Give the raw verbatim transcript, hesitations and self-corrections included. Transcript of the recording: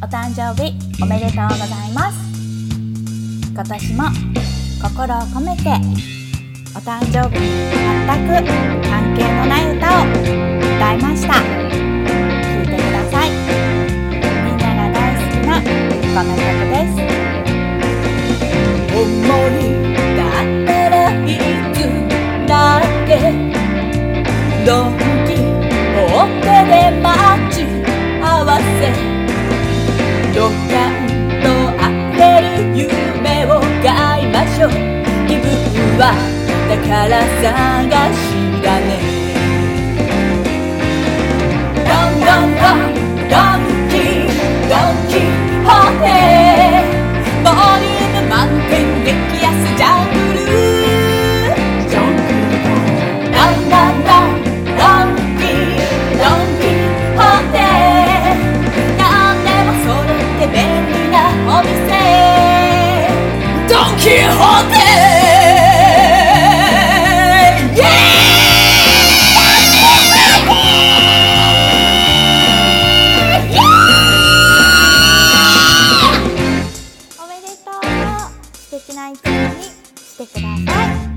誕生日おめでとうございます。今年も心を込めてお誕生日に全く関係のない歌を歌いました。聴いてください。みんなが大好きなこの曲です。 思いだったらいつだってドンキホーテで待ち合わせドカンとあふれる夢を買いましょう。気分は宝探しだね。ドンドンドンドンキドンキホーテボリューム満点激安ジャングルジャングルドンドンドンドンキドンキホーテなんでも揃って便利なお店ドンキホーテおめでとう。素敵な一日にしてください。